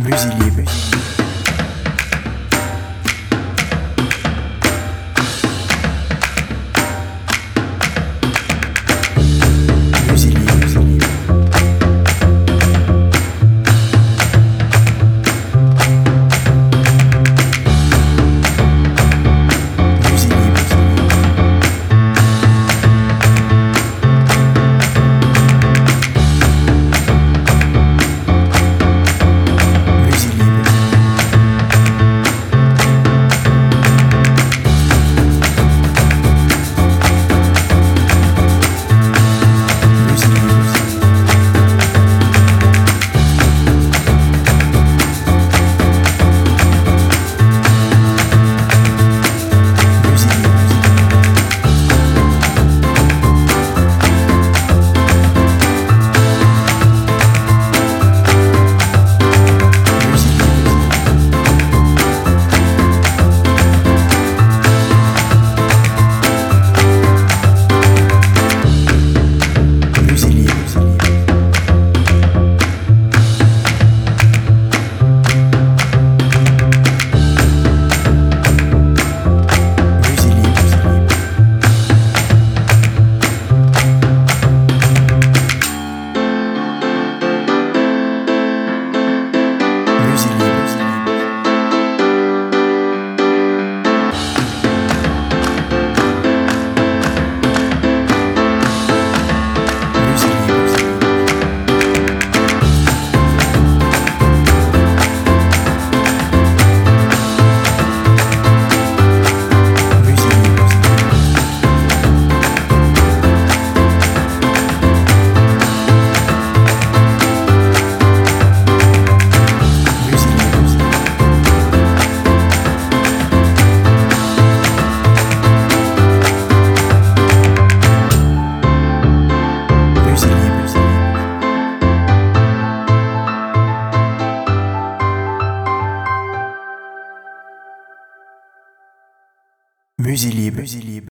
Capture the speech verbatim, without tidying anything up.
Musée libre. Musée libre. Musée libre. Musée libre. Musée libre. Musée libre. Musée libre. Musée libre. Musée libre. Musée libre. Musée libre. Musée libre. Musée libre. Musée libre. Musée libre. Musée libre.